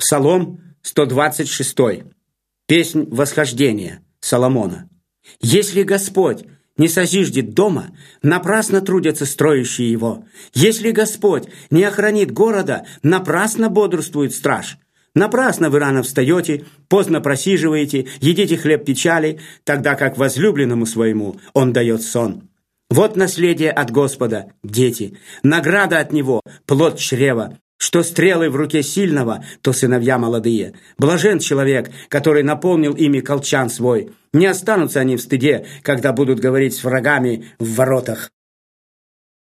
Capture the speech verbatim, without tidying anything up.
Псалом сто двадцать шесть. Песнь восхождения Соломона. «Если Господь не созиждет дома, напрасно трудятся строящие его. Если Господь не охранит города, напрасно бодрствует страж. Напрасно вы рано встаете, поздно просиживаете, едите хлеб печали, тогда как возлюбленному своему он дает сон. Вот наследие от Господа, дети, награда от Него, плод чрева. Что стрелы в руке сильного, то сыновья молодые. Блажен человек, который наполнил ими колчан свой. Не останутся они в стыде, когда будут говорить с врагами в воротах».